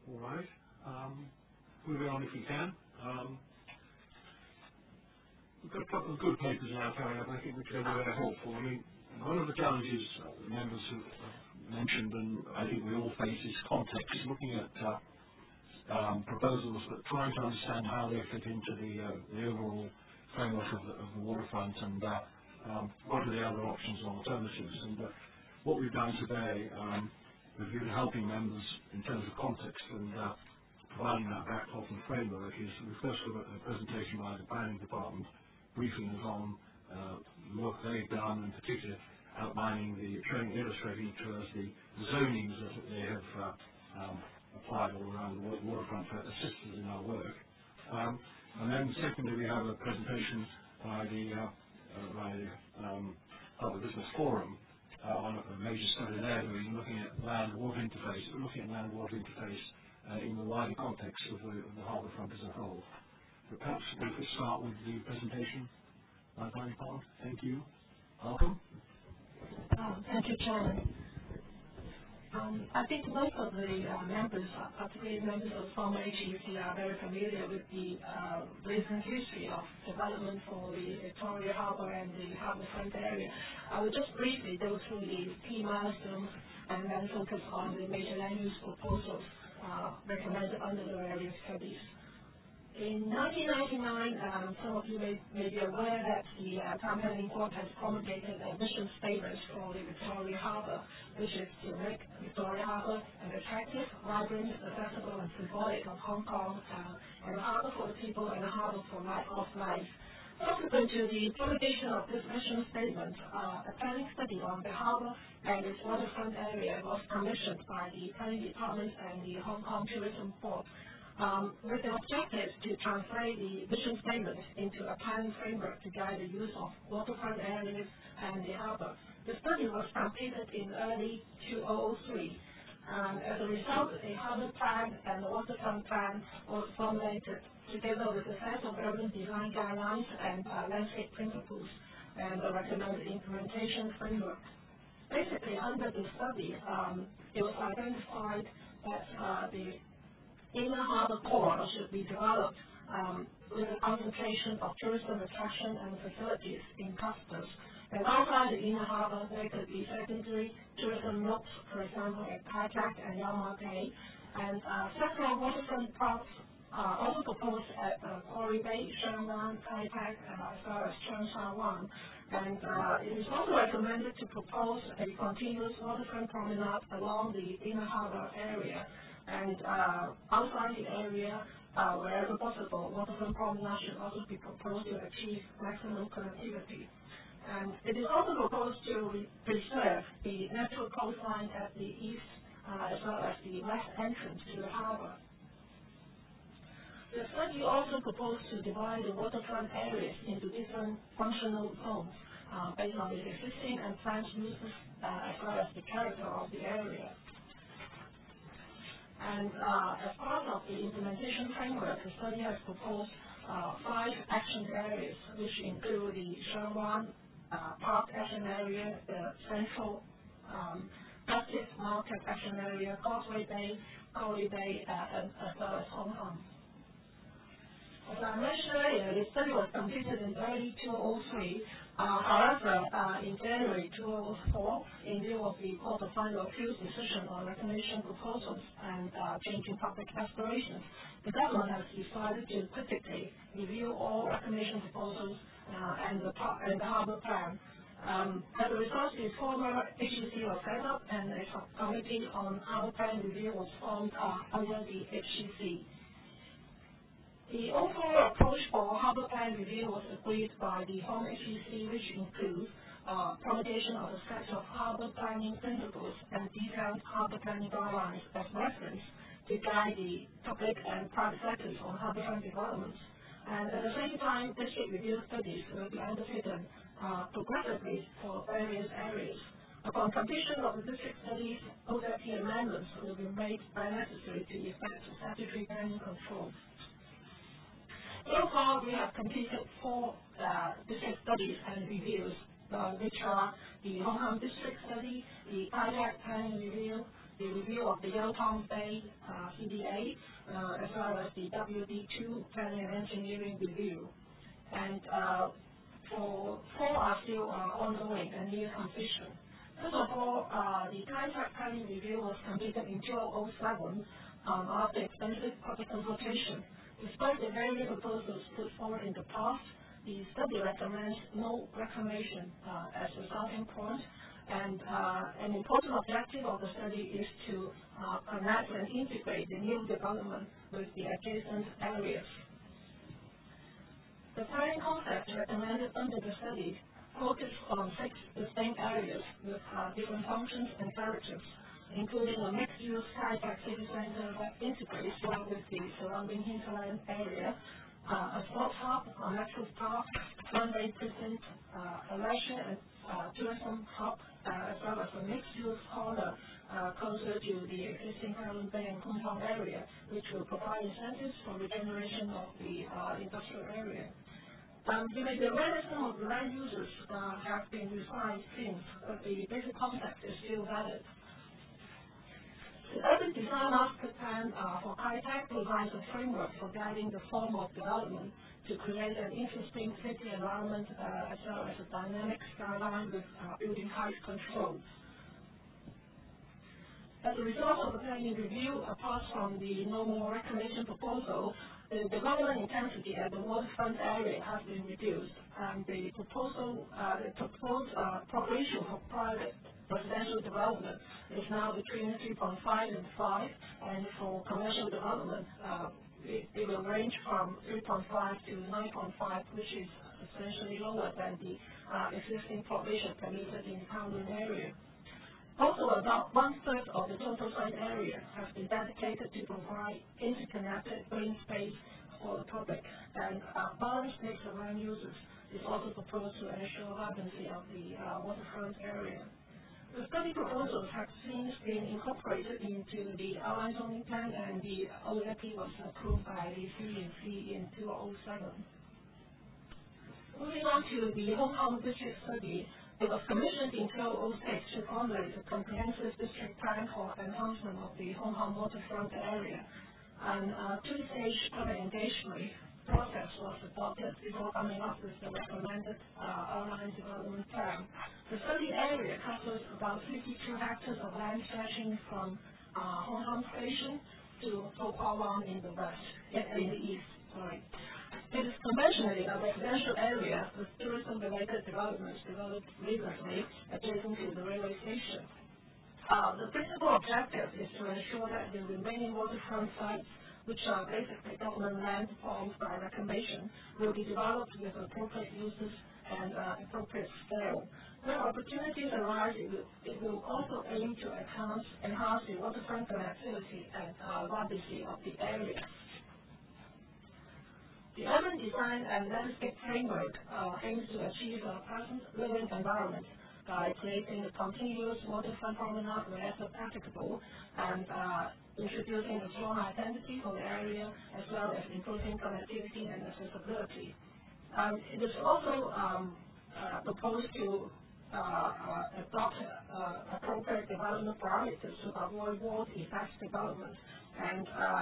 All right. Moving on if we can. We've got a couple of good papers now coming up, I think, which are very helpful. I mean, one of the challenges members have mentioned, and I think we all face, is context, looking at proposals, but trying to understand how they fit into the overall framework of the waterfront, and what are the other options and alternatives. And what we've done today, we've been helping members in terms of context and providing that backdrop and framework is we first got a presentation by the planning department briefing us on work they've done, in particular outlining illustrating to us the zonings that they have applied all around the waterfront to assist us in our work. And then secondly, we have a presentation by the Public Business Forum on a major study there doing, looking at land-water interface, but looking at land-water interface in the wider context of the harbourfront as a whole. But perhaps we could start with the presentation by Planning Department. Thank you. Welcome. Thank you, Chairman. I think most of the members, particularly members of the former HEC, are very familiar with the recent history of development for the Victoria Harbour and the harbourfront area. I will just briefly go through the key milestones and then focus on the major land use proposals recommended under the various studies. In 1999, some of you may be aware that the Town Planning Board has promulgated a mission statement for the Victoria Harbour, which is to make Victoria Harbour an attractive, vibrant, accessible and symbolic of Hong Kong, and a harbour for the people and a harbour for life. Subsequent to the publication of this mission statement, a planning study on the harbour and its waterfront area was commissioned by the Planning Department and the Hong Kong Tourism Board, with the objective to translate the vision statement into a planning framework to guide the use of waterfront areas and the harbour. The study was completed in early 2003. As a result, a harbour plan and a waterfront plan was formulated together with a set of urban design guidelines and landscape principles and a recommended implementation framework. Basically, under the study, it was identified that the inner harbour core should be developed with a concentration of tourism attraction and facilities in clusters. And outside the inner harbour, there could be secondary tourism nodes, for example, at Kai Tak and Yau Ma Tei. And several waterfront parks also proposed at Quarry Bay, Sheung Wan, Kai Tak, as well as Cheung Sha Wan. And it is also recommended to propose a continuous waterfront promenade along the inner harbour area. And outside the area, wherever possible, waterfront promenade should also be proposed to achieve maximum connectivity. And it is also proposed to preserve the natural coastline at the east as well as the west entrance to the harbour. The study also proposed to divide the waterfront areas into different functional zones based on the existing and planned uses as well as the character of the area. And as part of the implementation framework, the study has proposed 5 action areas, which include the Sheung Wan Park Action Area, the Central Justice Market Action Area, Causeway Bay, Quarry Bay, and as well as Hong Kong. As I mentioned earlier, the study was completed in early 2003. However, in January 2004, in view of the Court of Final Appeals decision on reclamation proposals and changing public aspirations, the government has decided to critically review all reclamation proposals and the harbour plan. As a result, the former HEC was set up and a subcommittee on harbour plan review was formed under the HEC. The overall approach for harbour plan review was agreed by the former HEC, which includes promulgation of a set of harbour planning principles and detailed harbour planning guidelines as reference to guide the public and private sectors on harbourfront developments. And at the same time, district review studies will be undertaken progressively for various areas. Upon completion of the district studies, OZP amendments will be made where necessary to effect statutory planning control. So far, we have completed 4 district studies and reviews, which are the Hong Kong District Study, the Kai Tak Planning Review, the review of the Yaletown Bay CDA, as well as the WD2 Planning and Engineering Review. And four are still ongoing and near completion. First of all, the Kai Tak Planning Review was completed in 2007 after extensive public consultation. Despite the various proposals put forward in the past, the study recommends no reclamation as a starting point, and an important objective of the study is to connect and integrate the new development with the adjacent areas. The planning concept recommended under the study focused on 6 distinct areas with different functions and characters, including a mixed-use Kai Tak city center that integrates well with the surrounding hinterland area, a sports hub, a metro park, one-way precinct, a leisure and tourism hub, as well as a mixed-use corner closer to the existing Kowloon Bay and Kwun Tong area, which will provide incentives for regeneration of the industrial area. You may be aware that some of the land uses have been refined since, but the basic concept is still valid. The Urban Design Master Plan for Kai Tak provides a framework for guiding the form of development to create an interesting city environment as well as a dynamic skyline with building height control. As a result of the planning review, apart from the no more reclamation proposal, the development intensity at the waterfront area has been reduced, and the proposed plot ratio for private residential development is now between 3.5 and 5, and for commercial development, it will range from 3.5 to 9.5, which is substantially lower than the existing plot ratio permitted in the Kowloon area. Also, about 1/3 of the total site area has been dedicated to provide interconnected green space for the public, and a balanced mix of land uses is also proposed to ensure vibrancy of the waterfront area. The study proposals have since been incorporated into the outline zoning plan, and the OLP was approved by the CNC in 2007. Moving on to the Hong Kong district study, it was commissioned in 2006 to formulate a comprehensive district plan for enhancement of the Hong Kong waterfront area, and a 2-stage public engagement process was adopted before coming up with the recommended outline development plan. The study area covers about 52 hectares of land stretching from Hong Kong Station to To Kwa Wan in the east. It is conventionally a residential area with tourism-related developments developed recently adjacent to the railway station. The principal objective is to ensure that the remaining waterfront sites, which are basically government land formed by reclamation, will be developed with appropriate uses and appropriate scale. Where opportunities arise, it will also aim to enhance the waterfront connectivity and vibrancy of the area. The Urban Design and Landscape Framework aims to achieve a pleasant living environment by creating a continuous waterfront promenade wherever practicable, and introducing a strong identity for the area, as well as improving connectivity and accessibility. It is also proposed to adopt appropriate development parameters to avoid walled effect development, and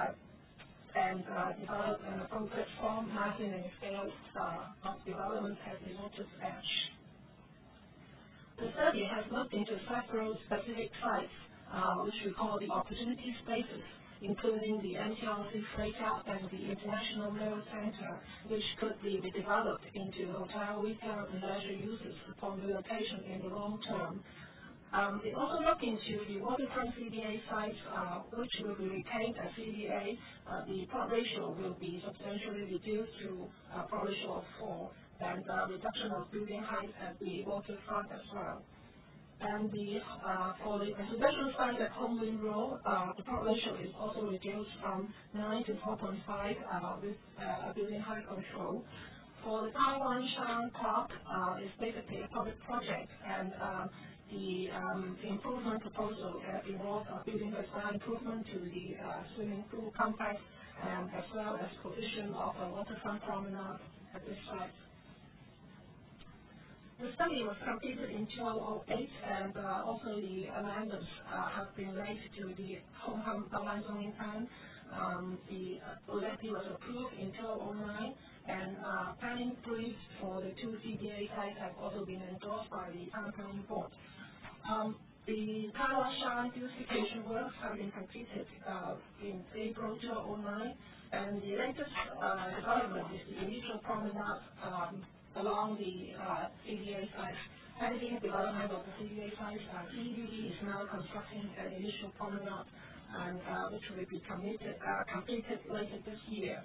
develop an appropriate form, mapping, and scale of development at the water's edge. The study has looked into several specific sites, which we call the opportunity spaces, including the MTRC Freighthouse and the International Rail Center, which could be redeveloped into hotel, retail, and leisure uses upon relocation in the long term. It also looked into the waterfront CDA sites, which will be retained as CDA. The plot ratio will be substantially reduced to a plot ratio of 4, and reduction of building height at the waterfront as well. And for the residential site at Hong Lin Road, the plot ratio is also reduced from 9 to 4.5 with a building height control. For the Taiwan Shan Park, it's basically a public project, and the improvement proposal involves building a design improvement to the swimming pool complex, as well as provision of a waterfront promenade at this site. The study was completed in 2008, and also the amendments have been made to the Hong Kong Outline Zoning Plan. The OZP was approved in 2009, and planning briefs for the two CDA sites have also been endorsed by the Town Planning Board. The Taiwan Shan beautification works have been completed in April 2009, and the latest development is the initial promenade along the CDA site. Pending development of the CDA site, CDD is now constructing an initial promenade, and which will be completed later this year.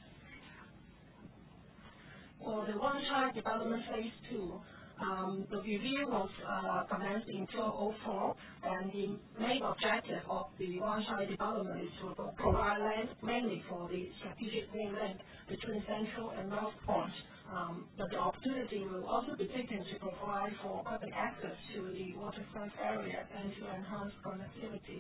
For the Wan Chai development phase 2, the review was commenced in 2004, and the main objective of the Wan Chai development is to provide land mainly for the strategic main link between Central and North Point. But the opportunity will also be taken to provide for public access to the waterfront area and to enhance connectivity.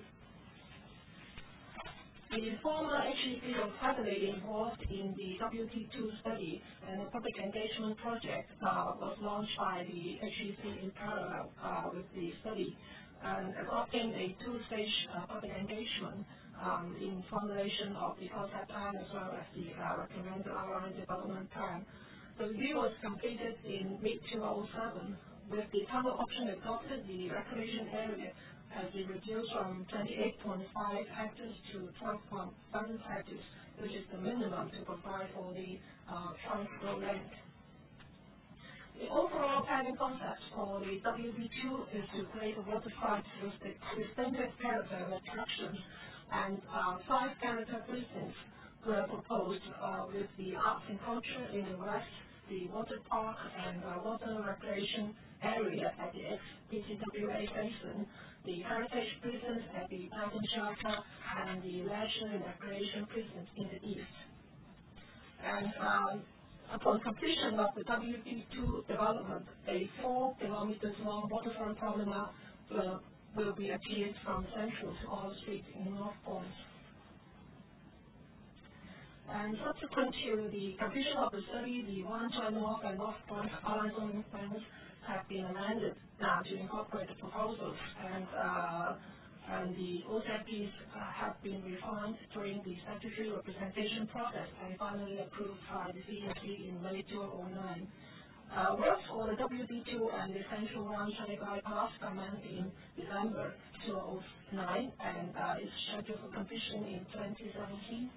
The former HEC was heavily involved in the WT2 study, and a public engagement project was launched by the HEC in parallel with the study, and adopting a two-stage public engagement in formulation of the concept plan as well as the recommended outline development plan. The review was completed in mid-2007. With the tunnel option adopted, the reclamation area has been reduced from 28.5 hectares to 12.7 hectares, which is the minimum to provide for the trunk road length. The overall planning concept for the WB2 is to create a waterfront with the distinctive character and attractions, and 5 character precincts were proposed with the arts and culture in the west, the water park and water recreation area at the ex-PCWA basin, the heritage precinct at the mountain shelter, and the leisure and recreation precinct in the east. And upon completion of the WP2 development, a 4 kilometers long waterfront promenade will be achieved from Central to Oil Street in North Point. And subsequent to the completion of the study, the Wan Chai North and North Point outline zoning plans have been amended to incorporate the proposals, and the OZPs have been refined during the statutory representation process and finally approved by the CEC in May 2009. Work for the WB2 and the Central Wan Chai bypass commenced in December 2009 and is scheduled for completion in 2017.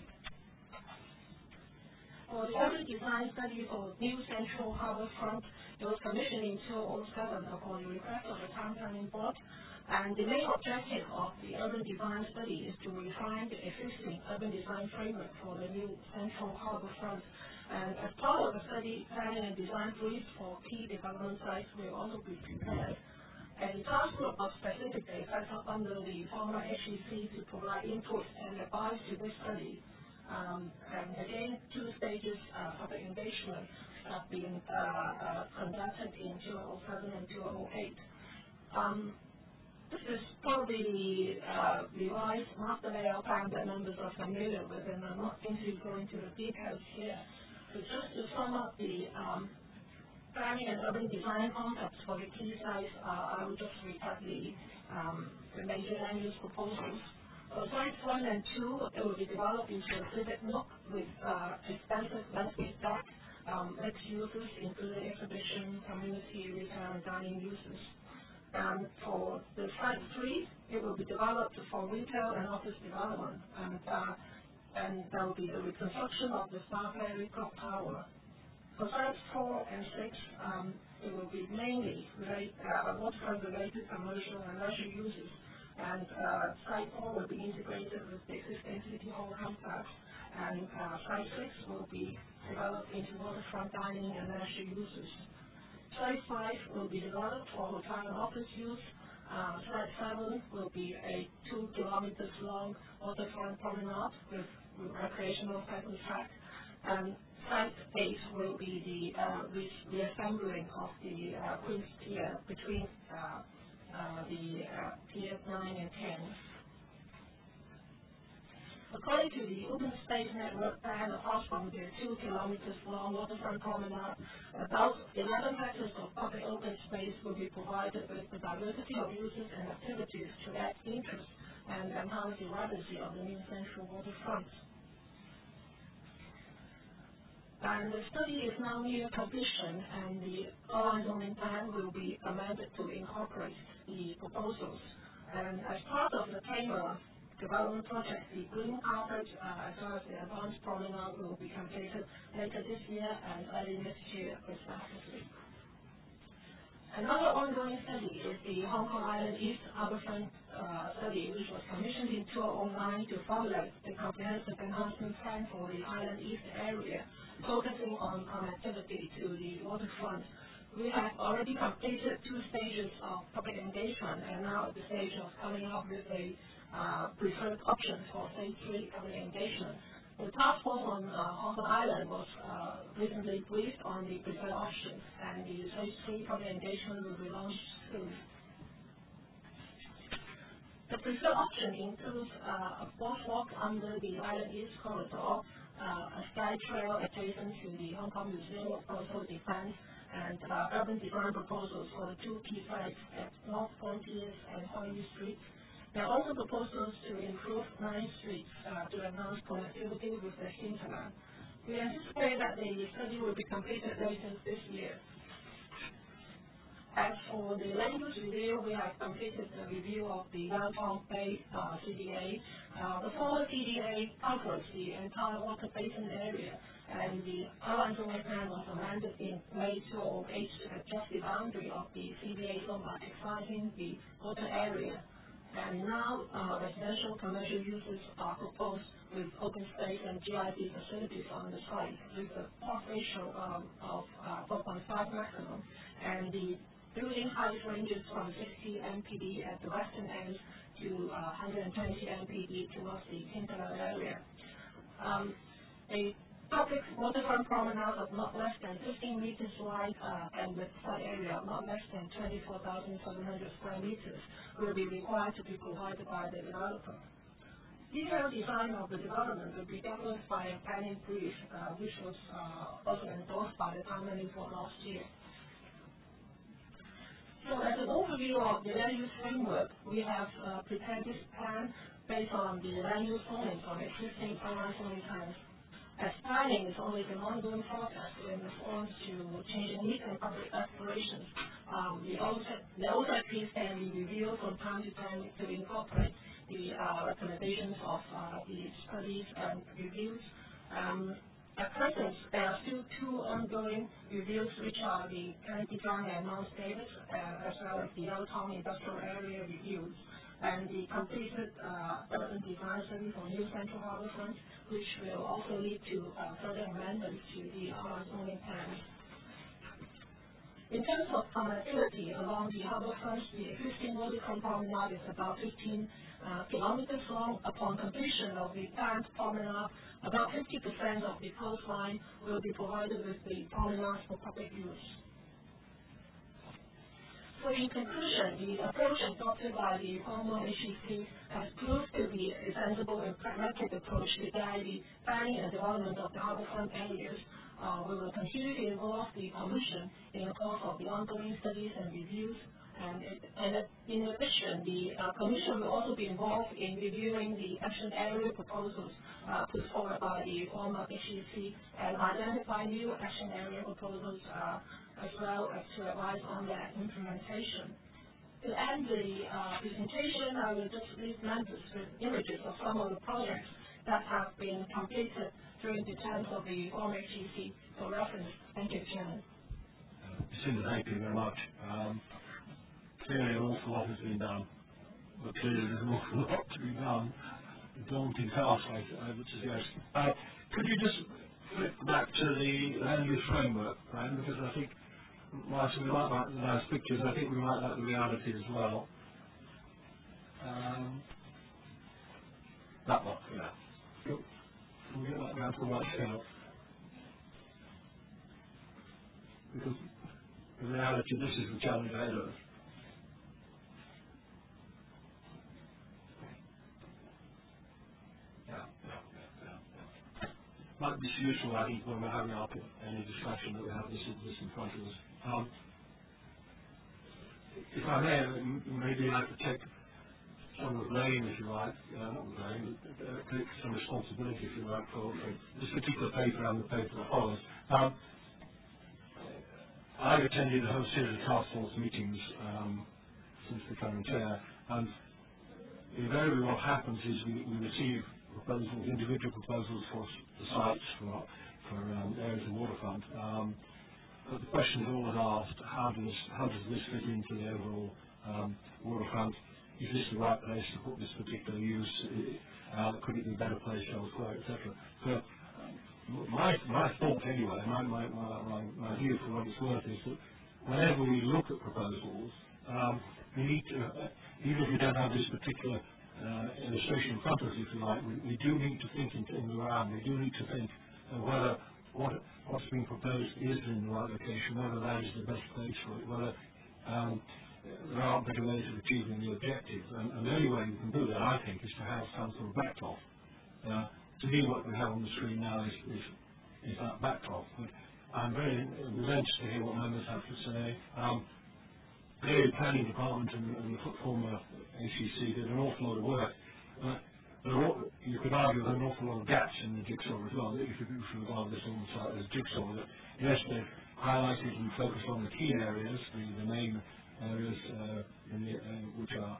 For the urban design study for new Central Harbour Front, it was commissioned in 2007 upon the request of the Town Planning Board, and the main objective of the urban design study is to refine the existing urban design framework for the new Central Harbour Front. And as part of the study, planning and design briefs for key development sites will also be prepared. And the task group was specifically set up under the former HEC to provide input and advice to this study. And again, 2 stages public engagement have been conducted in 2007 and 2008. This is probably the revised master layout plan that members are familiar with, and I'm not going to go into the details here. But just to sum up the planning and urban design concepts for the key sites, I will just recap the major land use proposals. For sites 1 and 2, it will be developed into a civic nook with extensive landscape deck, mixed uses, including exhibition, community, retail, and dining uses. For the site 3, it will be developed for retail and office development, and there will be the reconstruction of the Star Ferry Clock Tower. For sites 4 and 6, it will be mainly waterfront-related commercial and leisure uses. And Site 4 will be integrated with the existing City Hall complex, and Site 6 will be developed into waterfront dining and leisure uses. Site 5 will be developed for hotel and office use. Site 7 will be a 2 kilometers long waterfront promenade with recreational cycle track, and Site 8 will be the reassembling of the Queen's Pier between the Pier 9 and 10. According to the Open Space Network plan of Osborne, the 2 kilometers long waterfront promenade, about 11 hectares of public open space will be provided with the diversity of uses and activities to add interest and enhance the vibrancy of the new central waterfront. And the study is now near completion, and the outline zoning plan will be amended to incorporate the proposals. And as part of the Tamar development project, the green carpet as well as the advanced promenade will be completed later this year and early next year, respectively. Another ongoing study is the Hong Kong Island East Harbourfront study, which was commissioned in 2009 to formulate the comprehensive enhancement plan for the Island East area, focusing on connectivity to the waterfront. We have already completed 2 stages of public engagement and now at the stage of coming up with a preferred options for phase 3 public engagement. The task force on Hong Kong Island was recently briefed on the preferred options, and the phase 3 public engagement will be launched soon. The preferred option includes a boardwalk under the Island East corridor, a sky trail adjacent to the Hong Kong Museum of Coastal Defense, and urban design proposals for the 2 key sites at North Frontiers and Hoy Street. There are also proposals to improve 9 streets to enhance connectivity with the hinterland. We anticipate that the study will be completed later this year. As for the land use review, we have completed the review of the Yan Tong Bay CDA. The former CDA covers the entire water basin area, and the outline zoning plan was amended in May 2008 to adjust the boundary of the CDA zone by excising the water area. And now residential commercial uses are proposed with open space and GIC facilities on the site with a plot ratio of 4.5 maximum, and the building height ranges from 60 mpd at the western end to 120 mpd towards the hinterland area. A public waterfront promenade of not less than 15 meters wide and with site area of not less than 24,700 square meters will be required to be provided by the developer. Detailed design of the development will be developed by a planning brief, which was also endorsed by the Town Planning Board last year. So as an overview of the land use framework, we have prepared this plan based on the land use zoning from existing outline zoning plans. As planning is always an ongoing process in response to changing needs and public aspirations, the OZPs can be reviewed from time to time to incorporate the recommendations of the studies and reviews. At present, there are still 2 ongoing reviews, which are the Kennedy Design and Mount Davis, as well as the Yellow Town Industrial Area reviews, and the completed urban design study for new Central Harbourfront, which will also lead to further amendments to the outline zoning plans. In terms of connectivity along the harbourfront, the existing waterfront promenade is about 15 kilometers long. Upon completion of the planned promenade, about 50% of the coastline will be provided with the promenade for public use. So in conclusion, the approach adopted by the former HEC has proved to be a sensible and pragmatic approach to guide the planning and development of the harbourfront areas. We will continue to involve the Commission in the course of the ongoing studies and reviews. And in addition, the Commission will also be involved in reviewing the action area proposals put forward by the former HEC and identify new action area proposals as well as to advise on their implementation. To end the presentation, I will just leave members with images of some of the projects that have been completed during the terms of the former HEC for reference. Thank you, Chairman. Cindy, thank you very much. Clearly an awful lot has been done, but clearly there's an awful lot to be done. A daunting task, I would suggest. Could you just flip back to the land use framework, Brian, because I think whilst we might like the nice pictures, I think we might like the reality as well. That one, yeah. Can we get that down to the right scale? Because in reality, this is the challenge ahead of us. Yeah. might be useful, I think, when we're having any discussion that we have this in front of us. If I may, maybe I could take some of the blame, if you like, not blame, take some responsibility, if you like, for this particular paper and the paper that follows. I've attended a whole series of task force meetings since becoming chair, and invariably what happens is we receive proposals, individual proposals for the sites for areas of waterfront. But the question is always asked: how does this fit into the overall waterfront? Is this the right place to put this particular use? Could it be a better place elsewhere, etc. So my thought anyway, my view for what it's worth is that whenever we look at proposals, we need to, even if we don't have this particular illustration in front of us, if you like, we do need to think in the round. We do need to think whether what's being proposed is in the right location, whether that is the best place for it, whether there are better ways of achieving the objective. And the only way you can do that, I think, is to have some sort of backdrop. To me, what we have on the screen now is that backdrop. But I'm very anxious to hear what members have to say. The planning department and the former ACC did an awful lot of work. You could argue there are an awful lot of gaps in the jigsaw as well. If you regard this almost like as jigsaw, that yes, they've highlighted and focused on the key areas, the main areas which are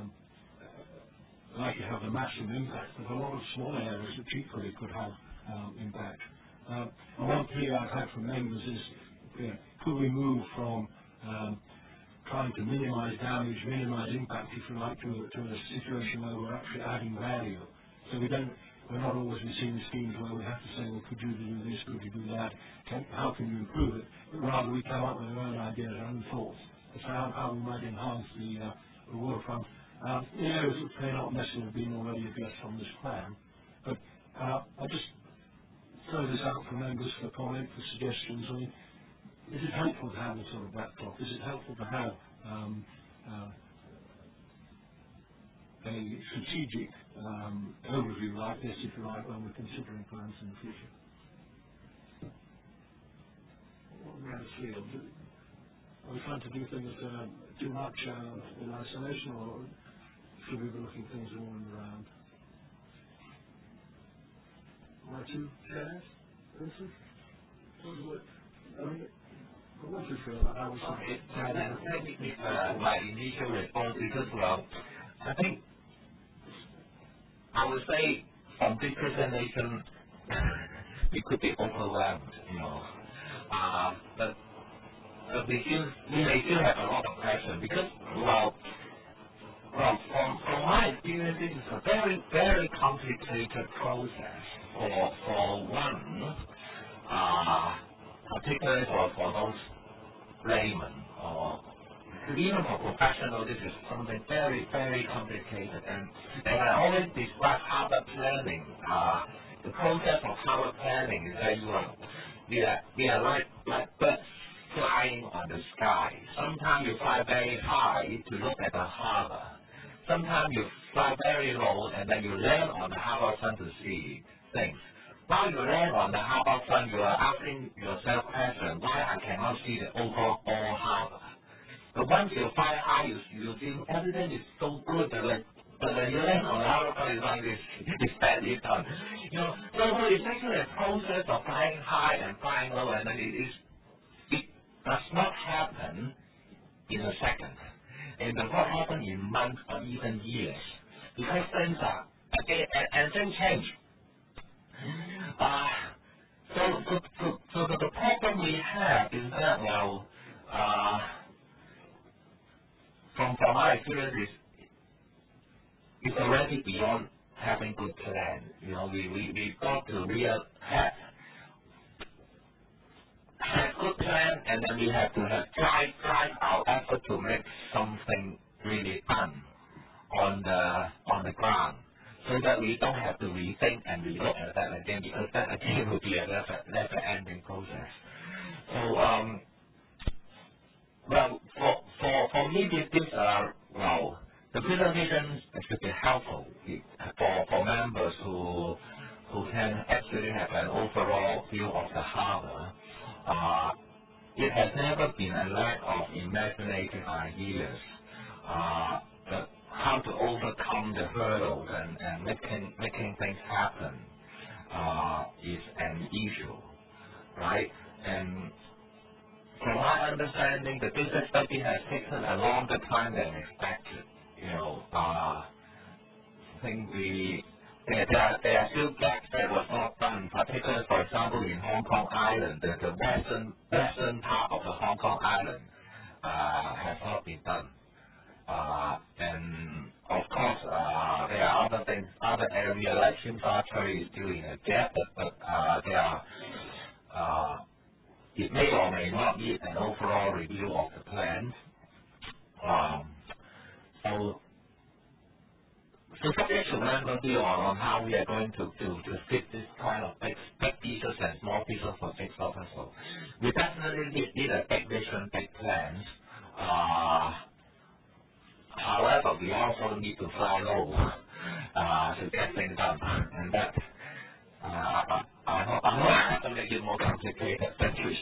likely to have a massive impact, but a lot of small areas which equally could have impact. One plea I've had from members is, could we move from trying to minimize damage, minimize impact, if you like, to a situation where we're actually adding value. So we're not always seeing schemes where we have to say, well, could you do this, could you do that, how can you improve it? But rather we come up with our own ideas, our own thoughts. That's how we might enhance the waterfront. In areas which may not necessarily have been already addressed on this plan. But I'll just throw this out for members for comment, for suggestions. I mean, is it helpful to have a sort of backdrop? Is it helpful to have a strategic overview like this, if you like, when we're considering plans in the future? What do we have to feel? Are we trying to do things too much in isolation, or should we be looking at things all in the round? My two chairs, Vincent? What do you feel about how we should my initial response because, well, I think I would say from this presentation we could be overwhelmed, but we may still have a lot of questions because, well, from my experience, this is a very, very complicated process for one, particularly for those laymen or even for professionals. This is something very, very complicated, and I always describe harbor planning. The process of harbor planning is that we are like birds flying on the sky. Sometimes you fly very high to look at the harbor. Sometimes you fly very low and then you land on the harbor front to see things. While you land on the harbor front, you are asking yourself questions: why I cannot see the overall harbor? But once you fly high, you think everything is so good, but when you land on the harbor front, it's like it's badly done. So it's actually a process of flying high and flying low, and then it does not happen in a second. It does not happen in months or even years, because things are and things change. So the problem we have is that, well, from my experience, it's already beyond having good plan. We've got to have good plan, and then we have to have drive our effort to make something really done on the ground, so that we don't have to rethink and relook at that again, because that again will be a never-ending process. So, well, for me, the presentation should be helpful for members who who can actually have an overall view of the harbor. It has never been a lack of imaginative ideas, but how to overcome the hurdles and making things happen is an issue, right? And from my understanding, the business study has taken a longer time than expected. I think there are still gaps that was not done, particularly, for example, in Hong Kong Island, the western part of the Hong Kong Island has not been done. And of course, there are other things, other areas like Tsim Sha Tsui is still in a gap, but there are, it may or may not need an overall review of the plans. So subject to member view on how we are going to fit this kind of big pieces and small pieces for jigsaw puzzle. We definitely need a big vision, big plans. However, we also need to fly low to get things done, and that I hope I'm not have to make it more complicated. Thank you.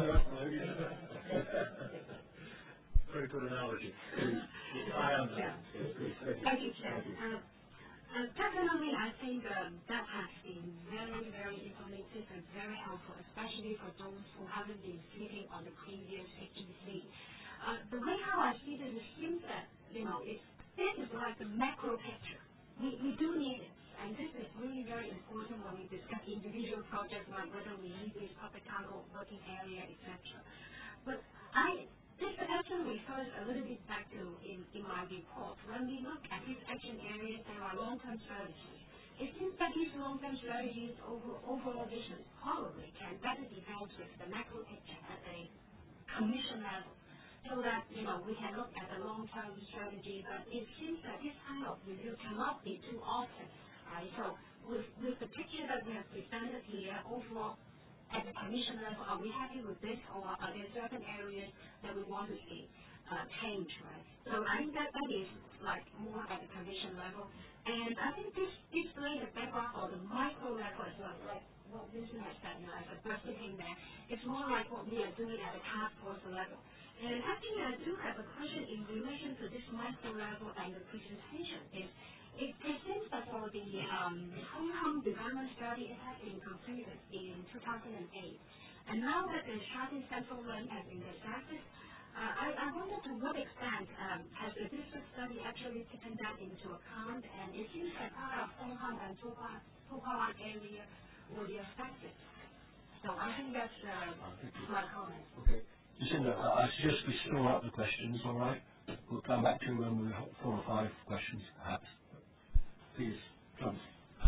Very good analogy. I understand. Thank you, Chair. Definitely, I think that has been very, very informative and very helpful, especially for those who haven't been speaking on the previous HEC. The way how I see this, it seems that, this is like the macro picture. We do need it, and this is really very important when we discuss individual projects like whether we need this public cargo working area, etc. But this actually refers a little bit back to in my report. When we look at these action areas, there are long-term strategies. It seems that these long-term strategies overall vision probably can better develop with the macro picture at a commission level, so that we can look at the long-term strategy. But it seems that this kind of review cannot be too often, right? So with the picture that we have presented here, overall, at the commission level, are we happy with this, or are there certain areas that we want to see change, right? So I think that is like more at the commission level, and I think this lays the background for the micro level as well, like what Vincent has said, as a breastfeeding there. It's more like what we are doing at the task force level. And actually, I do have a question in relation to this micro level and the presentation. It seems that for the Hong Kong development study, it has been completed in 2008. And now that the Sha Tin Central Link has been discussed, I wonder to what extent has the district study actually taken that into account, and it seems that part of Hong Kong and To Kwa Wan area will be affected. So I think that's my comment. Okay. Jacinda, I suggest we store up the questions, all right? We'll come back to you when we have 4 or 5 questions, perhaps. Please, John.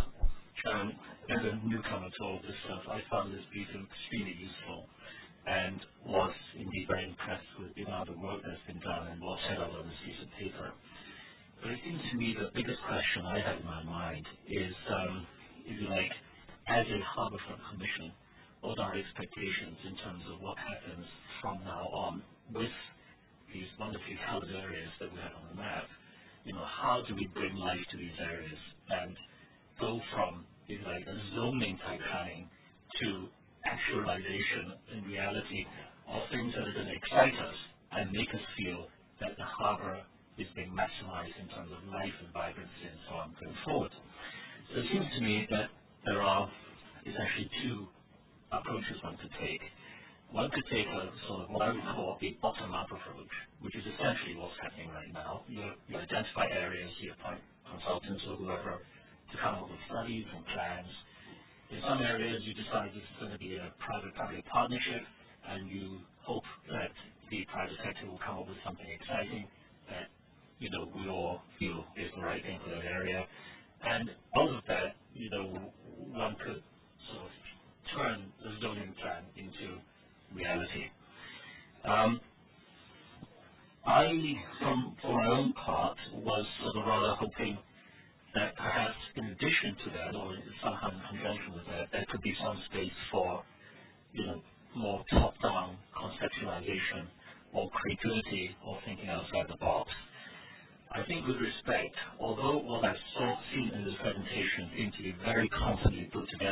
As a newcomer to all this stuff, I found this briefing extremely useful and was indeed very impressed with the amount of work that's been done and what's said on this piece of paper. But it seems to me the biggest question I have in my mind is, if you like, as a Harbourfront Commission, what are our expectations in terms of what happens from now on with these wonderfully coloured areas that we have on the map? How do we bring life to these areas and go from, if you like, a zoning type planning to actualization in reality of things that are going to excite us and make us feel that the harbour is being maximized in terms of life and vibrancy and so on going forward. So it seems to me that there are essentially 2 approaches one could take. One could take a sort of what I would call a bottom-up approach, which is essentially what's happening right now. You identify areas, you appoint consultants or whoever to come up with studies and plans. In some areas, you decide this is going to be a private-public partnership, and you hope that the private sector will come up with something exciting that we all feel is the right thing for that area. And out of that, one could sort of turn the zoning plan into reality. I, for my own part, was sort of rather hoping that perhaps in addition to that, or somehow in conjunction with that, there could be some space for, more top-down conceptualization or creativity or thinking outside the box. I think with respect, although what I've seen in this presentation seems to be very confidently put together,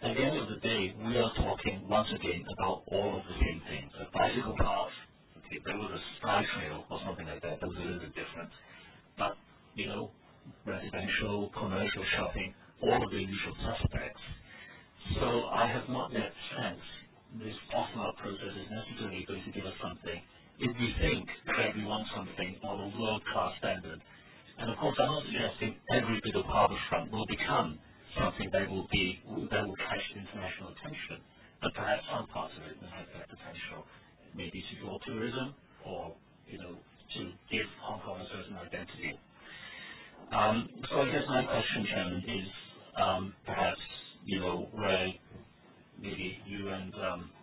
at the end of the day, we are talking once again about all of the same things. A bicycle path, okay, there was a sky trail or something like that was a little bit different. But, residential, commercial shopping, all of the usual suspects. So I have not yet sensed this bottom-up process is necessarily going to give us something if we think that we want something of a world-class standard. And of course, I'm not suggesting every bit of harbourfront will become something that will catch international attention, but perhaps some parts of it will have that potential, maybe to draw tourism or, to give Hong Kong a certain identity. So I guess my question, Chairman, is perhaps, where maybe you and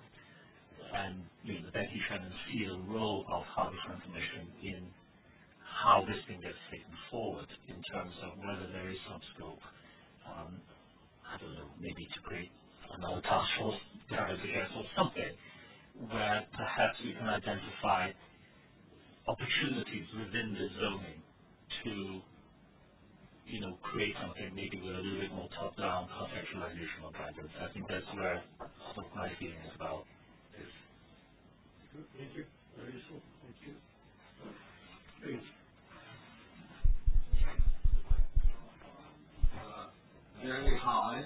the Deputy Chairman see the role of Harbourfront Commission in how this thing gets taken forward in terms of whether there is some scope, I don't know, maybe to create another task force, or something, where perhaps we can identify opportunities within the zoning to create something maybe with a little bit more top-down contextualization of guidance. I think that's where some of my feeling is about this. Thank you. Very useful. Thank you. Please. Very high.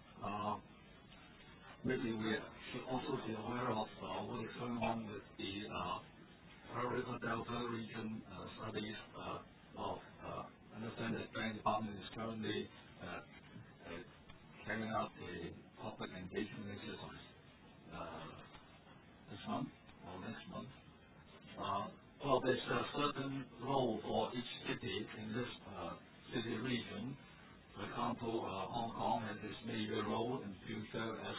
Maybe we should also be aware of what is going on with the River Delta region studies of I understand that Planning Department is currently carrying out a public engagement exercise this month or next month. Well, there's a certain role for each city in this city region. For example, Hong Kong has this major role in future as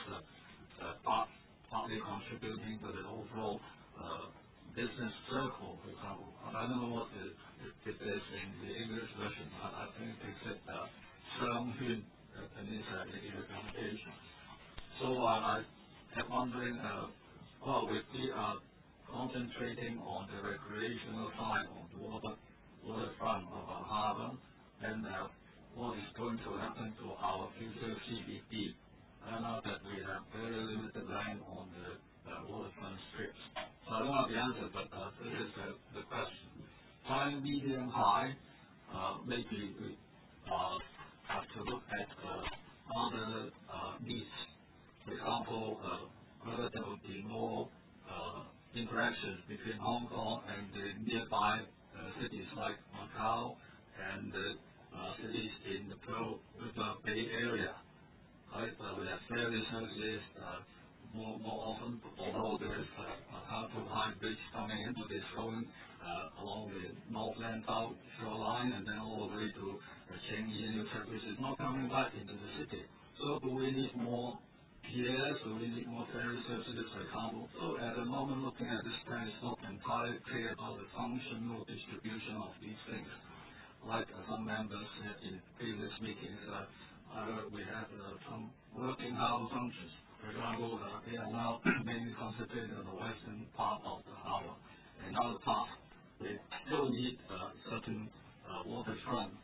partly contributing to the overall business circle, for example. I don't know what it is in the English version. I think they said Shanghun in this communication. So I am wondering, with the concentrating on the recreational side of the waterfront of our harbour, and what is going to happen to our future CBD. I know that we have very limited land on the waterfront strips. So I don't have the answer, but this is the question. High, medium, high, maybe we have to look at other needs. For example, whether there will be more interactions between Hong Kong and the nearby cities like Macau and cities in the Pearl River Bay Area. Right? We have ferry services more often, although there is Macau to High Bridge coming into this going along the Northland South shoreline and then all the way to Chengyi, which is not coming back into the city. So do we need more piers? Do we need more ferry services, for example? So at the moment, looking at this plan, it's not entirely clear about the functional distribution of these things. Like some members said in previous meetings, we have some working hour functions. For example, they are now mainly concentrated on the western part of the harbour. And other parts, they still need certain waterfront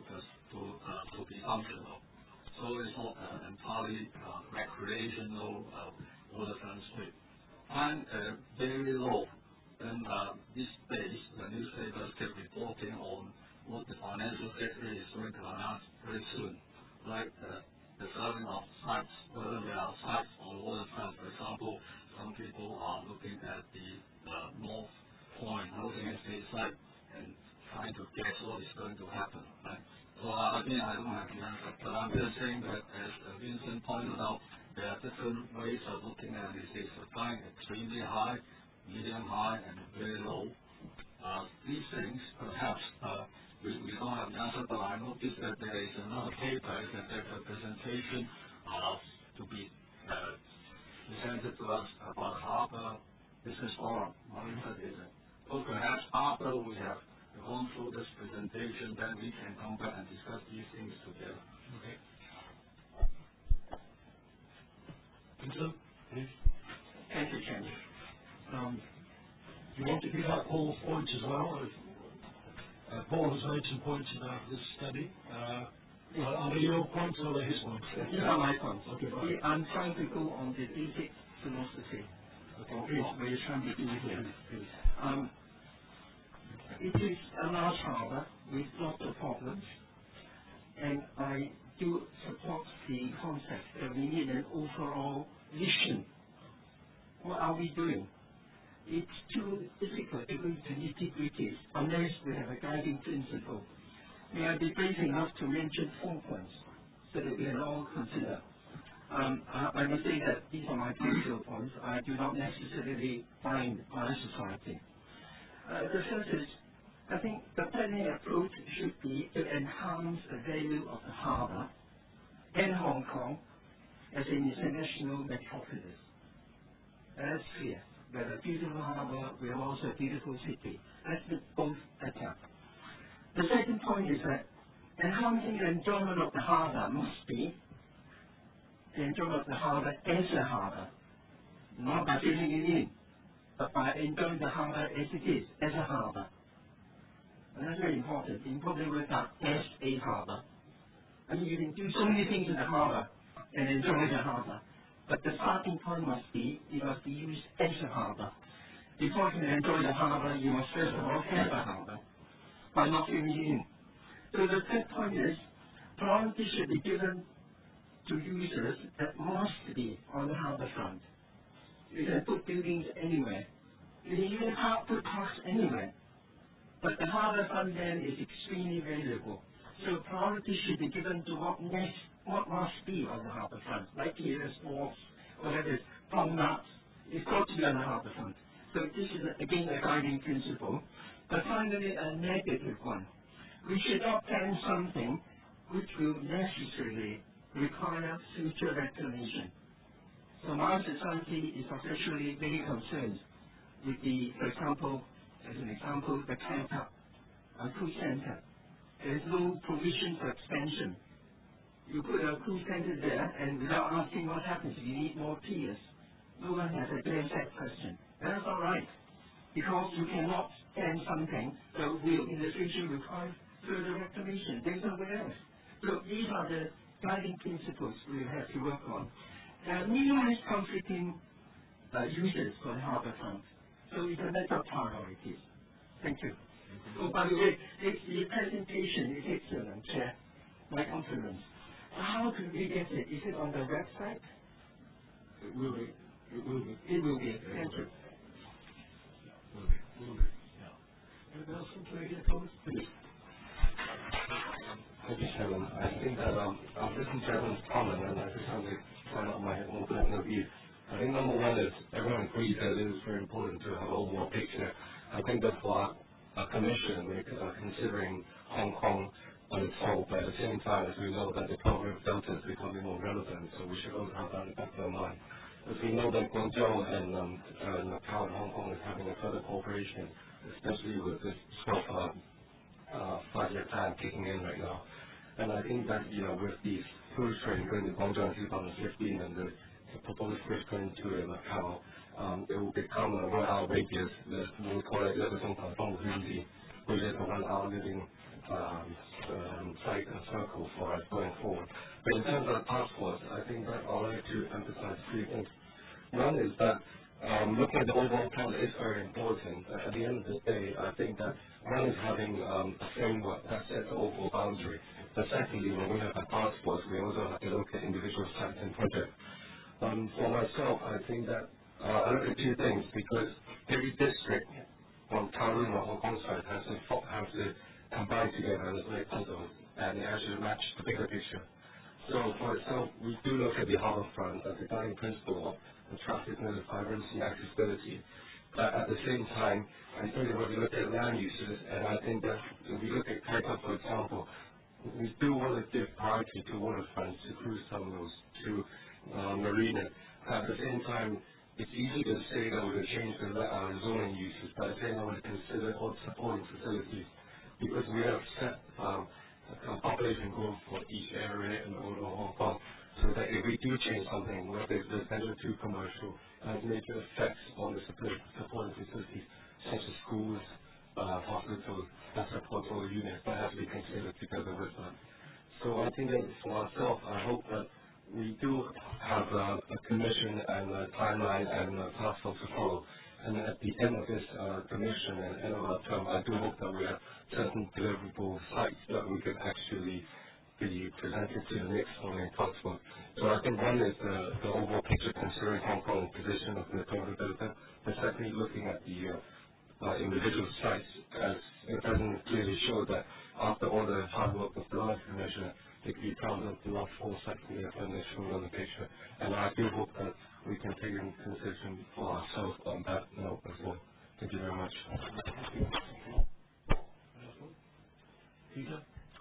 to be functional. So it's not entirely recreational waterfront strip. And very low. And these days, the newspapers keep reporting on what the financial secretary is going to announce very soon, like the selling of sites, whether there are sites on waterfront. For example, some people are looking at the North Point housing estate site and trying to guess what is going to happen. Right? So again, I don't have the answer, but I'm just saying that as Vincent pointed out, there are different ways of looking at this. It's applying extremely high, medium high, and very low. These things, perhaps, we don't have the answer, but I noticed that there is another paper that there's a presentation to be presented to us about Harbour Business Forum. So perhaps after we have gone through this presentation, then we can come back and discuss these things together. Okay. Vincent, please. Thank you, Chairman. You want to pick up Paul's points as well? Paul has made some points about this study. Are they your points or are they his points? These are my points. Okay, fine. I'm trying to go on the basic philosophy of what we're trying to do here. It is a large harbour with lots of problems, and I do support the concept that we need an overall vision. What are we doing? It's too difficult to go into nitty-gritties unless we have a guiding principle. May I be brave enough to mention 4 points so that we can all consider? I must say that these are my personal points. I do not necessarily find my society. The first is, I think the planning approach should be to enhance the value of the harbour and Hong Kong as an international metropolis. That's clear. We have a beautiful harbour, we have also a beautiful city. Let's make both better. The second point is that enhancing the enjoyment of the harbour must be the enjoyment of the harbour as a harbour, not by filling it in, but by enjoying the harbour as it is, as a harbour. And that's very important. The important word are as a harbour. I mean, you can do so many things in the harbour and enjoy the harbour, but the starting point must be, it must be used as a harbour. Before you can enjoy the harbour, you must first of all have a harbour, by not filling it in. So the third point is, priority should be given to users that must be on the harbour front. You can put buildings anywhere. You can even put parks anywhere. But the harbour front then is extremely valuable. So priority should be given to what must be on the harbour front, like here, sports, whatever it is, promenades. It's got to be on the harbour front. So this is, again, a guiding principle. But finally, a negative one. We should not plan something which will necessarily require future reclamation. So my society is officially very concerned with the, for example, as an example, the Kanka cruise center. There is no provision for expansion. You put a cruise center there, and without asking what happens if you need more piers, no one has addressed that question. And that's all right, because you cannot plan something that will in the future require further reclamation. There's nowhere else. So these are the guiding principles we have to work on. Minimize conflicting users for the harbour front. So it's a matter of priorities. Thank you. Oh, by the way, the presentation is excellent, Chair. My compliments. How can we get it? Is it on the website? It will be. It will be. It will be. Thank you. Will be. Will be. Yeah. Anything else from Canadian comments? Please. Thank you, Chairman. I think that I've listened to everyone's comment and I just want to point out my own personal view. I think number one is everyone agrees that it is very important to have an overall picture. I think that's why a commission we're considering Hong Kong on its whole, but at the same time as we know that the Pearl River Delta is becoming more relevant, so we should also have that in the back of our mind. As we know that Guangzhou and Macau and Hong Kong is having a further cooperation, especially with this 5-year plan kicking in right now. And I think that, with the cruise train going to Guangzhou in 2015 and the proposed cruise train to Macau, it will become a 1-hour radius. We'll call it which is a 1-hour living circle for us going forward. But in terms of the task force, I think that I would like to emphasize 3 things. One is that looking at the overall plan is very important. At the end of the day, I think that one is having a framework that sets the overall boundary. But secondly, when we have a task force, we also have to look at individual sites and projects. For myself, I think that I look at 2 things because every district on Kowloon or Hong Kong side has to combine together as a puzzle and they actually match the bigger picture. So for itself, we do look at the harbour front as a guiding principle of attractiveness, vibrancy, accessibility. But at the same time, I think that when we look at land uses, and I think that if we look at Kaikoura, for example, we do want to give priority to waterfronts, to cruise terminals, to marinas. At the same time, it's easy to say that we're going to change the zoning uses, but at the same time, we consider all supporting facilities because we have set population growth for each area in the whole of Hong Kong, so that if we do change something, whether it's residential to commercial, has major effects on the supporting facilities, such as schools, hospitals, that support all the units that have to be considered together with that. So I think that for ourselves, I hope that we do have a commission and a timeline and a task force to follow. And at the end of this commission and end of our term, I do hope that we have certain deliverable sites that we can actually be presented to the next following task force. So I think one is the overall picture considering Hong Kong's position of the total delta, and secondly looking at the individual sites, as the President clearly showed that after all the hard work of the last commission, they could be proud of the last 4 sites we have done as shown on the picture. And I do hope that we can take into consideration for ourselves on that note as well. Thank you very much. Peter?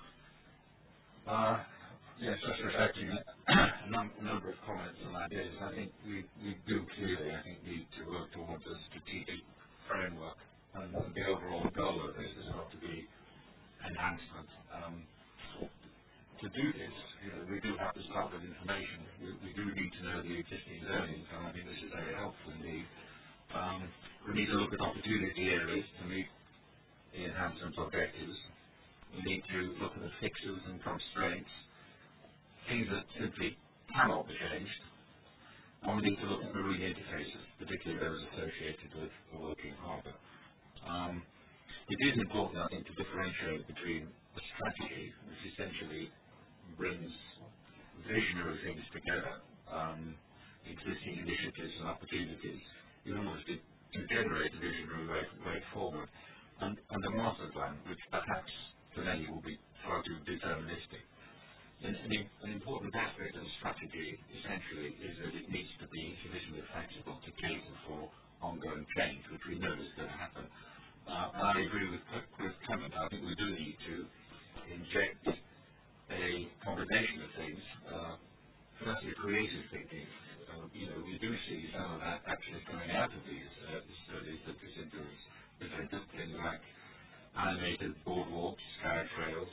Yes, just reflecting a number of comments and ideas. I think we do clearly, need to work towards a strategic framework, and the overall goal of this has got to be enhancement. To do this, we do have to start with information. We do need to know the existing learnings, and I think this is very helpful indeed. We need to look at opportunity areas to meet the enhancement objectives. We need to look at the fixes and constraints, things that simply cannot be changed. And we need to look at marine interfaces, particularly those associated with a working harbour. It is important, I think, to differentiate between a strategy, which essentially brings visionary things together, existing initiatives and opportunities, in order to generate a visionary way forward, and the master plan, which perhaps for many will be far too deterministic. An important aspect of the strategy, essentially, is that it needs to be sufficiently flexible to cater for ongoing change, which we know is going to happen. I agree with Clement. I think we do need to inject a combination of things. Firstly, creative thinking. We do see some of that actually coming out of these studies that presented things like animated boardwalks, carriage trails,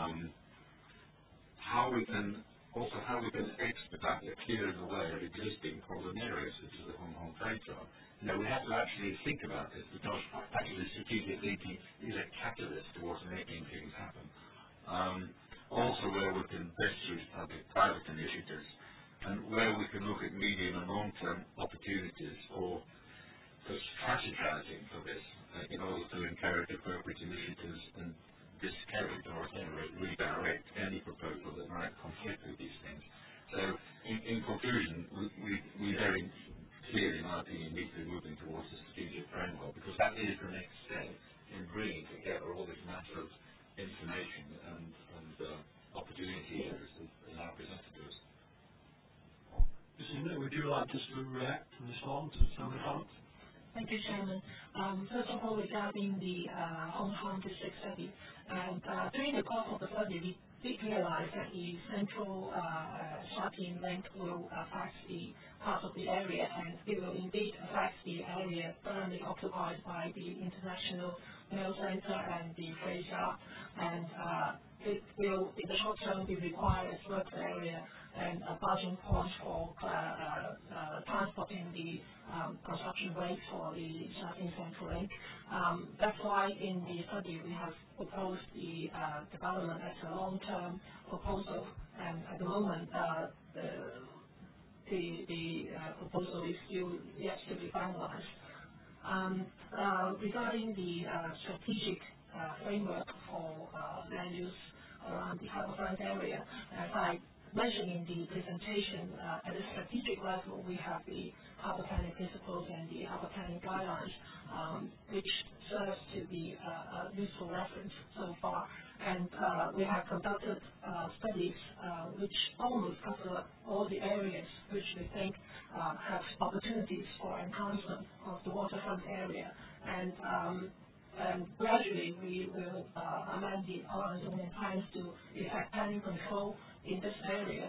how we can expedite the clearing away of existing problem areas, such as the Hong Kong trade zone. We have to actually think about this, because actually strategic thinking is a catalyst towards making things happen. Also where we can best use public-private initiatives, and where we can look at medium and long-term opportunities for strategizing for this, in order to encourage appropriate initiatives and discourage or redirect any proposal that might conflict with these things. So, in conclusion, we very clearly, in my opinion, need to be moving towards a strategic framework, because that is the next step in bringing together all this massive information and opportunity areas that are now presented to us. Mrs. Would you like us to react and respond to some of the comments? Thank you, Chairman. First of all, regarding the Hong Kong district study, and during the course of the study, we did realize that the central Sha-Tin link will affect the part of the area, and it will indeed affect the area currently occupied by the International Mail Center and the Freight Yard, and it will, in the short term, be required as work area and a barging point for transporting the construction waste for the Sha-Tin Central Link. That's why in the study we have proposed the development as a long-term proposal, and at the moment the proposal is still yet to be finalized. Regarding the strategic framework for land use around the harbourfront area, as I mentioned in the presentation, at the strategic level, we have the harbour planning principles and the harbour planning guidelines, which serves to be a useful reference so far. And we have conducted studies which almost cover all the areas which we think have opportunities for enhancement of the waterfront area. And gradually we will amend the zoning plans to effect planning control in this area.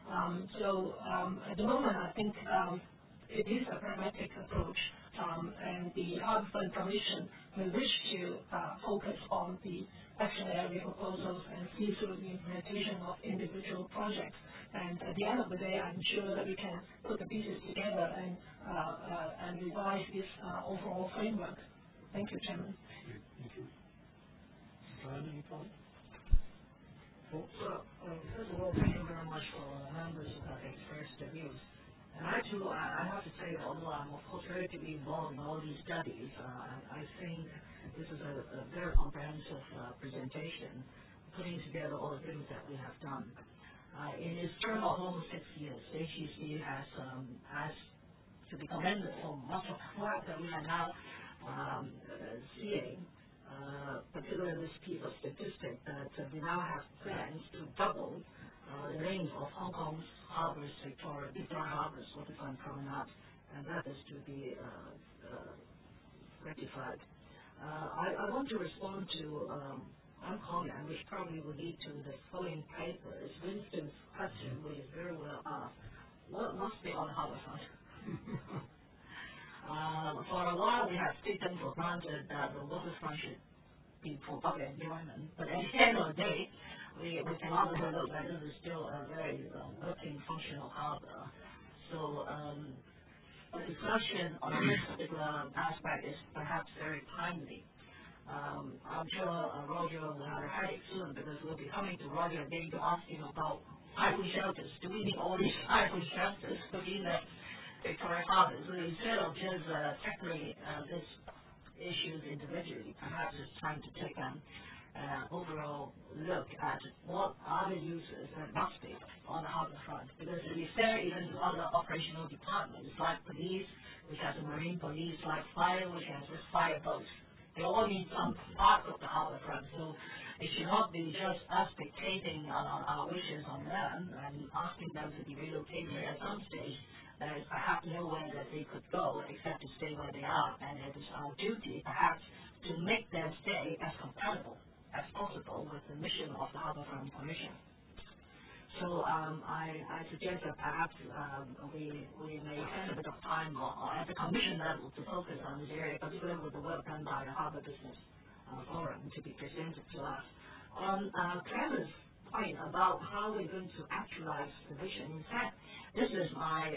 At the moment, I think it is a pragmatic approach, and the Harbourfront Commission will wish to focus on the action area proposals and see through the implementation of individual projects. And at the end of the day, I'm sure that we can put the pieces together and revise this overall framework. Thank you, Chairman. Thank you. Brian, any comment? First of all, thank you very much for the members who have expressed their views. And I too, I have to say, although I'm of course relatively involved in all these studies, I think this is a very comprehensive presentation, putting together all the things that we have done. In its term of almost 6 years, HEC has to be commended for much of the work that we are now seeing, particularly this piece of statistic that we now have plans to double the range of Hong Kong's harbors, Victoria Harbour's waterfront promenade, and that is to be rectified. I want to respond to one comment, which probably will lead to the following paper. It's Winston's question, which is very well asked. What must be on the harbourfront? For a while, we have taken for granted that the waterfront should be for public enjoyment, but at the end of the day, we cannot overlook that this is still a very working, functional harbour. So the discussion on this particular aspect is perhaps very timely. I'm sure Roger will have a headache soon because we'll be coming to Roger again to ask him about typhoon shelters. Do we need all these typhoon shelters to be in the Victoria Harbour? So instead of just tackling these issues individually, perhaps it's time to take an overall look at what are the uses that must be on the harbour front. Because to be fair, even to other operational departments like police, which has a marine police, like fire, which has just fire boats, they all need some part of the harbour front. So it should not be just us dictating our wishes on them and asking them to be relocated at some stage. There is perhaps nowhere that they could go except to stay where they are, and it is our duty perhaps to make their stay as compatible as possible with the mission of the Harbourfront Commission. So I suggest that perhaps we may spend a bit of time at the Commission level to focus on this area, particularly with the work done by the Harbour Business Forum to be presented to us. On Clarence's point about how we're going to actualize the vision, in fact, this is my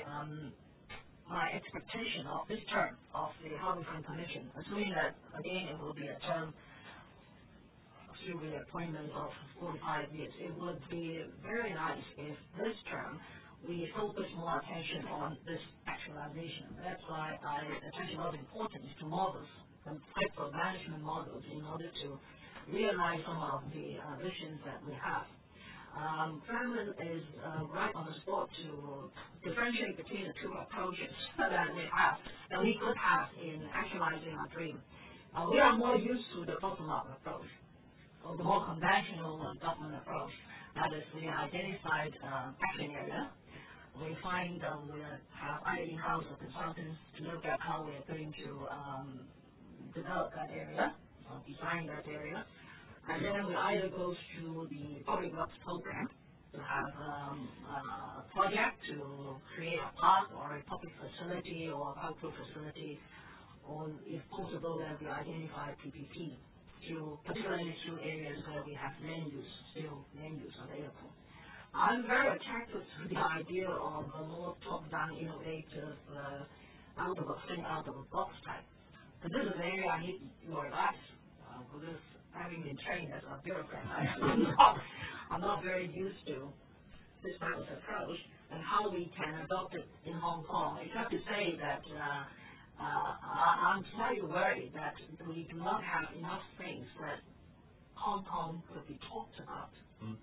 expectation of this term of the Harbourfront Commission, assuming that, again, it will be a term through the appointment of 45 years. It would be very nice if this term we focus more attention on this actualization. That's why I attach a lot of importance to models, the type of management models, in order to realize some of the visions that we have. Cameron is right on the spot to differentiate between the two approaches that we could have in actualizing our dream. We are more used to the bottom-up approach, or the more conventional government approach. That is, we identified action area. We find we have either in-house or consultants to look at how we are going to develop that area, or design that area. And then we either go through the public works program to have a project to create a park or a public facility or a cultural facility, or if possible, then we identify PPP, particularly through areas where we have land use available. I'm very attracted to the idea of a more top-down, innovative, out of a box type. But this is an area I need your advice, because having been trained as a bureaucrat, I'm not very used to this type of approach and how we can adopt it in Hong Kong. Except to say that I'm slightly worried that we do not have enough things that Hong Kong could be talked about.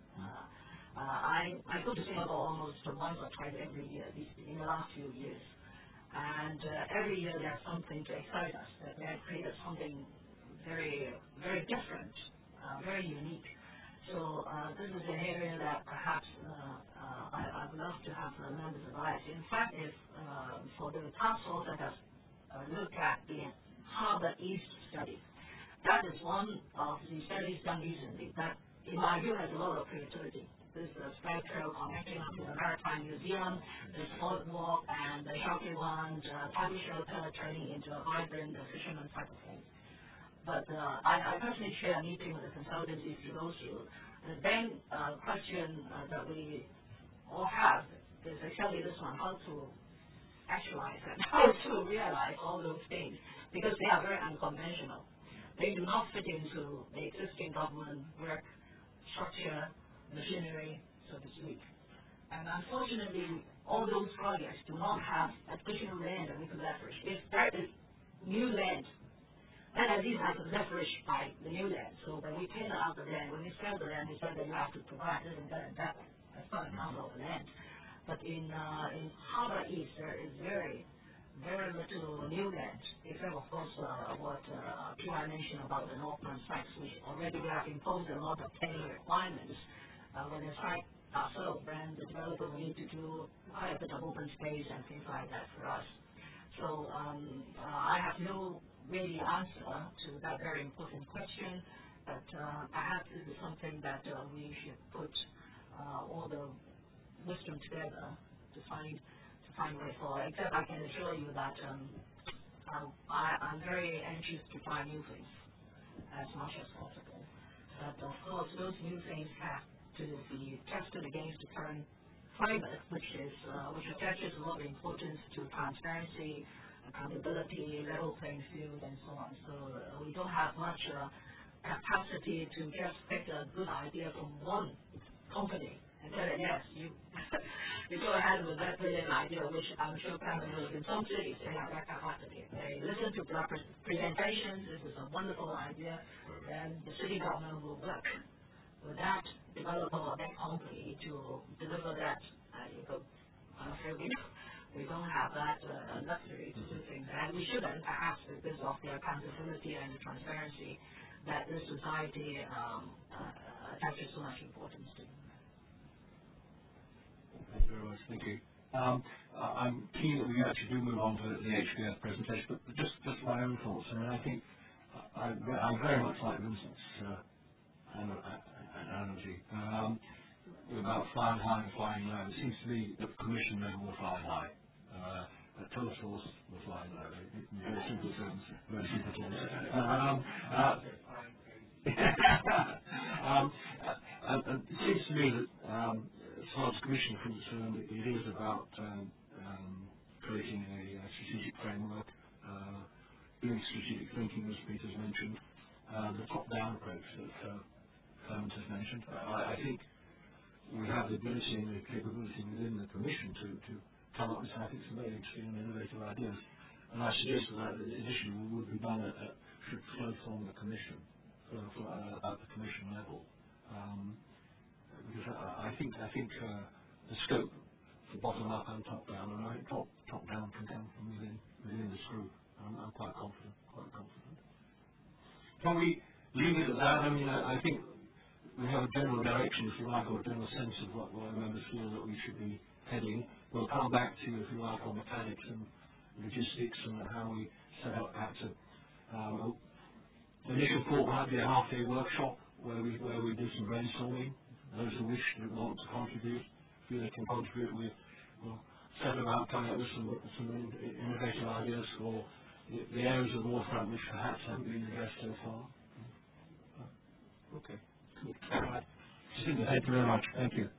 I go to Singapore almost once or twice every year, in the last few years. And every year there's something to excite us, that they have created something very, very different, very unique. So this is an area that perhaps I would love to have the members' advice. In fact, if for the task force that has looked at the Harbour East study, that is one of the studies done recently that, in my view, has a lot of creativity. There's the Sky Trail connecting up to the Maritime Museum, the Sport Walk, and the Sharky One, Tabby Shelter turning into a vibrant fisherman type of thing. But I personally chair a meeting with the consultancies to go through. The main question that we all have is exactly this one: how to actualize and how to realize all those things, because they are very unconventional. They do not fit into the existing government work structure machinery, so to speak. And unfortunately, all those projects do not have additional land that we could leverage. If there is new land, then at least I could leverage by the new land. So when we tender out the land, when we sell the land, we said that you have to provide this and that and that as part and parcel of the land. But in Harbour East, there is very little new land, except of course what P.I. mentioned about the Northland sites, which already we have imposed a lot of planning requirements. When the site are sold, then the developer will need to do quite a bit of open space and things like that for us. So I have no really answer to that very important question, but perhaps this is something that we should put all the wisdom together to find a way forward. Except I can assure you that I'm very anxious to try new things as much as possible. But of course, those new things have to be tested against the current climate, which attaches a lot of importance to transparency, accountability, level playing field, and so on. So we don't have much capacity to just pick a good idea from one company and tell it, yes, you go ahead with that brilliant idea, which I'm sure in some cities they have that capacity. They listen to presentations, this is a wonderful idea, then the city government will work with that developer or that company to deliver that. I'm afraid we don't have that luxury to do things, and we shouldn't, perhaps because of the accountability and the transparency that this society attaches so much importance to. Thank you very much. Thank you. I'm keen that we actually do move on to the HBF presentation, but just my own thoughts. I mean, I think I very much like Vincent's analogy about flying high and flying low. It seems to me that the Commission level will fly high. Telesource will fly low. Very simple terms. Very simple terms. And it seems to me that as far as the Commission is concerned, it is about creating a strategic framework, doing strategic thinking, as Peter's mentioned, the top-down approach that Clement has mentioned. I think we have the ability and the capability within the Commission to come up with, I think, some very interesting and innovative ideas. And I suggest that the addition would be done should flow from the Commission, at the Commission level. Because I think the scope for bottom up and top down, and I think top down can come from within this group. I'm quite confident. Can we leave it at that? I mean, I think we have a general direction, if you like, or a general sense of what the members feel that we should be heading. We'll come back to you, if you like, on mechanics and logistics and how we set up perhaps the initial thought might be a half-day workshop where we do some brainstorming. Those who wish to want to contribute, feel they can contribute with, we'll set about coming up with some innovative ideas for the areas of the waterfront which perhaps haven't been addressed so far. Okay. Good. All right. Thank you very much. Thank you.